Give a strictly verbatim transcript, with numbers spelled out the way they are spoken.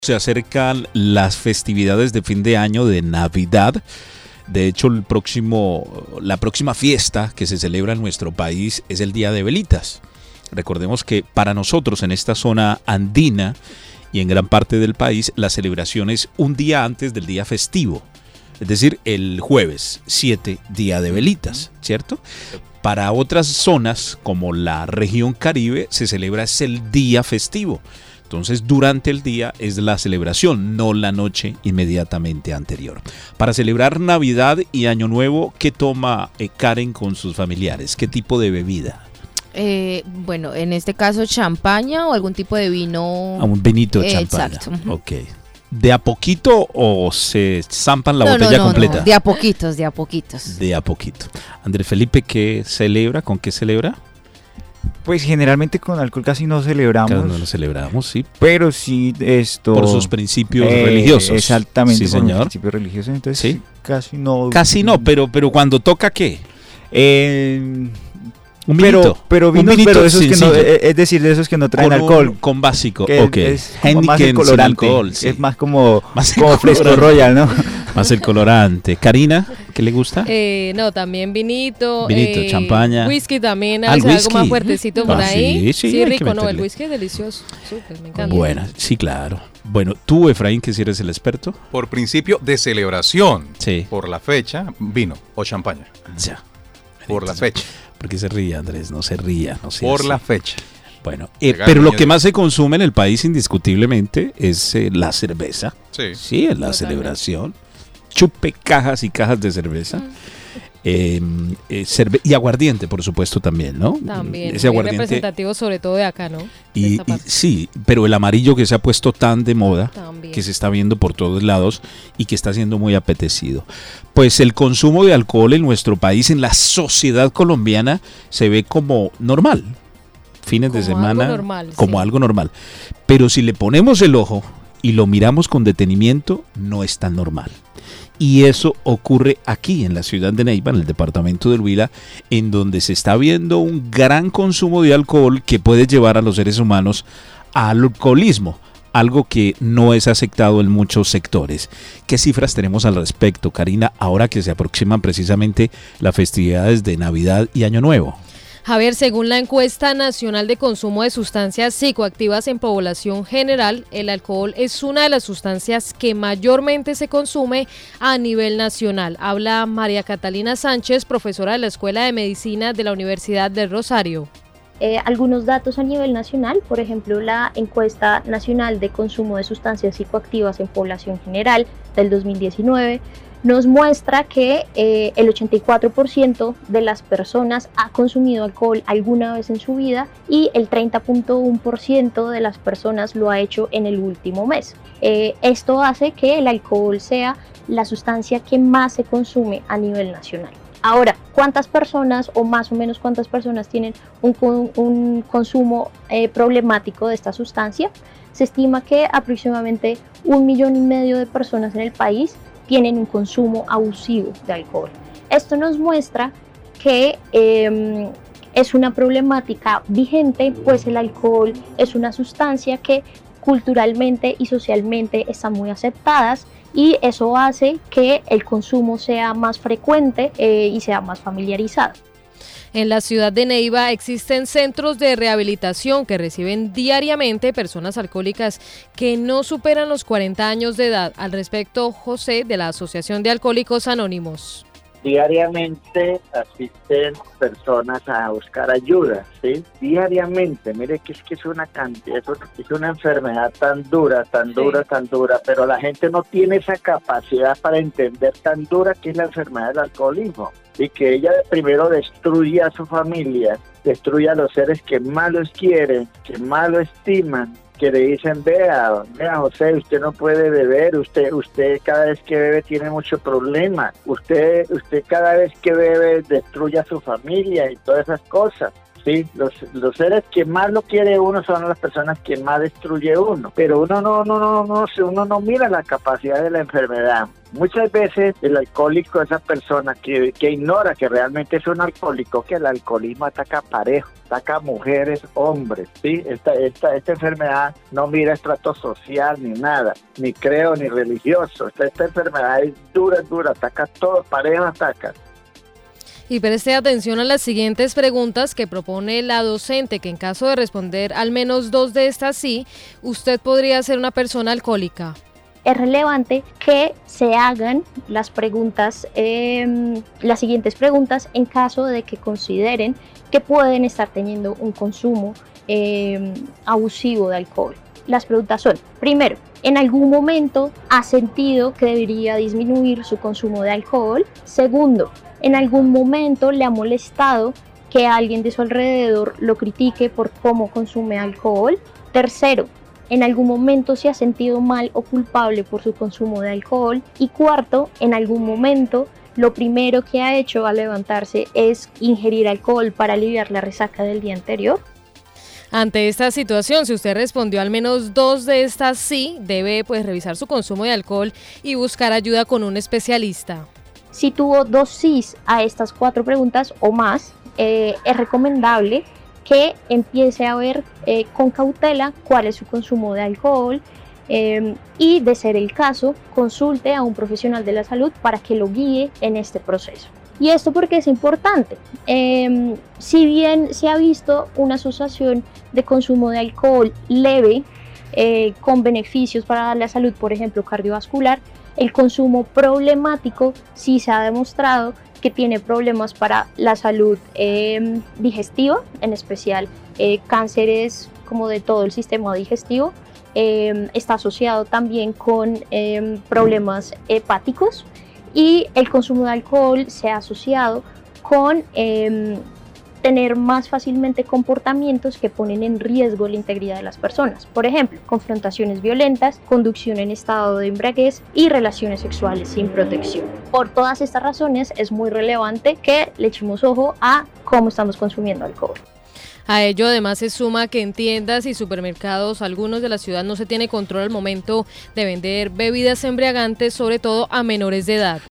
Se acercan las festividades de fin de año de Navidad. De hecho, el próximo, la próxima fiesta que se celebra en nuestro país es el Día de Velitas. Recordemos que para nosotros en esta zona andina y en gran parte del país, la celebración es un día antes del día festivo. Es decir, el jueves siete, Día de Velitas, ¿cierto? Para otras zonas, como la región Caribe, se celebra es el día festivo. Entonces, durante el día es la celebración, no la noche inmediatamente anterior. Para celebrar Navidad y Año Nuevo, ¿qué toma eh, Karen con sus familiares? ¿Qué tipo de bebida? Eh, bueno, en este caso, champaña o algún tipo de vino. Ah, un vinito de eh, champaña. Exacto. Uh-huh. Ok. ¿De a poquito o se zampan la no, botella no, no, completa? No, de a poquitos, de a poquitos. De a poquito. Andrés Felipe, ¿qué celebra? ¿Con qué celebra? Pues generalmente con alcohol casi no celebramos. Casi no lo celebramos, sí. Pero sí esto... Por sus principios eh, religiosos. Exactamente, sí, por señor. los principios religiosos. Entonces sí. casi no... Casi no, pero, pero cuando toca, ¿qué? Eh... Un pero, vinito. pero vinos, un vinito pero esos que no, sencillo. es decir, de esos que no traen con alcohol. Un, con básico, que ok. Es como más el sin colorante. alcohol, sí. Es más como, más como fresco royal, ¿no? Más el colorante. Karina, ¿qué le gusta? Eh, no, también vinito. Vinito, eh, champaña. Whisky también, a Ah, veces whisky. algo más fuertecito por Ah, ahí. sí, sí, sí hay que rico, no, el meterle. whisky es delicioso. Súper, me encanta. Bueno, sí, claro. Bueno, tú, Efraín, que si eres el experto. Por principio de celebración, sí. por la fecha, vino o champaña. Ya. Por la fecha. ¿Por qué se ríe, Andrés? No se ría. No sea por así. la fecha. Bueno, eh, pero lo que más se consume en el país indiscutiblemente es eh, la cerveza. Sí. Sí, es la Totalmente. Celebración. Chupe cajas y cajas de cerveza. Mm. Eh, eh, cerve y aguardiente, por supuesto, también, ¿no? También, ese aguardiente representativo sobre todo de acá, ¿no? Y, y sí, pero el amarillo que se ha puesto tan de moda, también. Que se está viendo por todos lados y que está siendo muy apetecido. Pues el consumo de alcohol en nuestro país, en la sociedad colombiana, se ve como normal. Fines como de semana, algo normal, como sí. algo normal. Pero si le ponemos el ojo y lo miramos con detenimiento, no es tan normal. Y eso ocurre aquí en la ciudad de Neiva, en el departamento del Huila, en donde se está viendo un gran consumo de alcohol que puede llevar a los seres humanos al alcoholismo, algo que no es aceptado en muchos sectores. ¿Qué cifras tenemos al respecto, Karina, ahora que se aproximan precisamente las festividades de Navidad y Año Nuevo? Javier, según la encuesta nacional de consumo de sustancias psicoactivas en población general, el alcohol es una de las sustancias que mayormente se consume a nivel nacional. Habla María Catalina Sánchez, profesora de la Escuela de Medicina de la Universidad del Rosario. Eh, algunos datos a nivel nacional, por ejemplo, la encuesta nacional de consumo de sustancias psicoactivas en población general del dos mil diecinueve, nos muestra que eh, el ochenta y cuatro por ciento de las personas ha consumido alcohol alguna vez en su vida y el treinta punto uno por ciento de las personas lo ha hecho en el último mes. Eh, esto hace que el alcohol sea la sustancia que más se consume a nivel nacional. Ahora, ¿cuántas personas o más o menos cuántas personas tienen un, un consumo eh, problemático de esta sustancia? Se estima que aproximadamente un millón y medio de personas en el país tienen un consumo abusivo de alcohol. Esto nos muestra que eh, es una problemática vigente, pues el alcohol es una sustancia que culturalmente y socialmente están muy aceptadas y eso hace que el consumo sea más frecuente eh, y sea más familiarizado. En la ciudad de Neiva existen centros de rehabilitación que reciben diariamente personas alcohólicas que no superan los cuarenta años de edad. Al respecto, José, de la Asociación de Alcohólicos Anónimos. Diariamente asisten personas a buscar ayuda, ¿sí? Diariamente, mire que es que es una cantidad, es una enfermedad tan dura, tan dura, sí. tan dura, pero la gente no tiene esa capacidad para entender tan dura que es la enfermedad del alcoholismo y que ella primero destruye a su familia, destruye a los seres que más los quieren, que más lo estiman, que le dicen, vea, vea José, usted no puede beber, usted usted cada vez que bebe tiene mucho problema, usted usted cada vez que bebe destruye a su familia y todas esas cosas. ¿sí? Los, los seres que más lo quiere uno son las personas que más destruye uno, pero uno no, no, no, no, uno no mira la capacidad de la enfermedad. Muchas veces el alcohólico, esa persona que, que ignora que realmente es un alcohólico, que el alcoholismo ataca parejo, ataca a mujeres, hombres, ¿sí? Esta, esta, esta enfermedad no mira estrato social ni nada, ni creo ni religioso. Esta, esta enfermedad es dura, dura, ataca a todo, parejo ataca. Y preste atención a las siguientes preguntas que propone la docente, que en caso de responder al menos dos de estas sí, usted podría ser una persona alcohólica. Es relevante que se hagan las preguntas, eh, las siguientes preguntas en caso de que consideren que pueden estar teniendo un consumo eh, abusivo de alcohol. Las preguntas son, primero, ¿en algún momento ha sentido que debería disminuir su consumo de alcohol? Segundo, ¿en algún momento le ha molestado que alguien de su alrededor lo critique por cómo consume alcohol? Tercero, ¿en algún momento se ha sentido mal o culpable por su consumo de alcohol? Y cuarto, ¿en algún momento lo primero que ha hecho al levantarse es ingerir alcohol para aliviar la resaca del día anterior? Ante esta situación, si usted respondió al menos dos de estas sí, debe pues revisar su consumo de alcohol y buscar ayuda con un especialista. Si tuvo dos sís a estas cuatro preguntas o más, eh, es recomendable que empiece a ver eh, con cautela cuál es su consumo de alcohol eh, y, de ser el caso, consulte a un profesional de la salud para que lo guíe en este proceso. ¿Y esto por qué es importante? Eh, si bien se ha visto una asociación de consumo de alcohol leve eh, con beneficios para la salud, por ejemplo cardiovascular, el consumo problemático sí se ha demostrado que tiene problemas para la salud eh, digestiva, en especial eh, cánceres como de todo el sistema digestivo. Eh, está asociado también con eh, problemas hepáticos, y el consumo de alcohol se ha asociado con eh, tener más fácilmente comportamientos que ponen en riesgo la integridad de las personas. Por ejemplo, confrontaciones violentas, conducción en estado de embriaguez y relaciones sexuales sin protección. Por todas estas razones es muy relevante que le echemos ojo a cómo estamos consumiendo alcohol. A ello además se suma que en tiendas y supermercados algunos de la ciudad no se tiene control al momento de vender bebidas embriagantes, sobre todo a menores de edad.